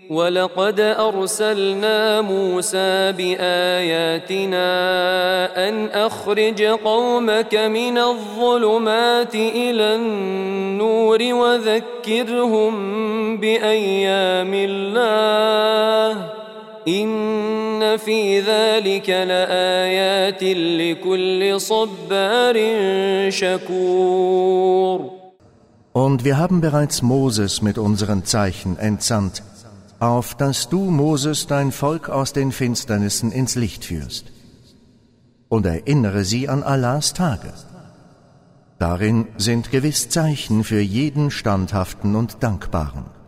ولقد أرسلنا موسى بآياتنا أن أخرج قومك من الظلمات إلى النور وذكرهم بأيام الله إن في ذلك لآيات لكل صبار شكور. Und wir haben bereits Moses mit unseren Zeichen entsandt, auf dass du, Moses, dein Volk aus den Finsternissen ins Licht führst. Und erinnere sie an Allahs Tage. Darin sind gewiss Zeichen für jeden Standhaften und Dankbaren.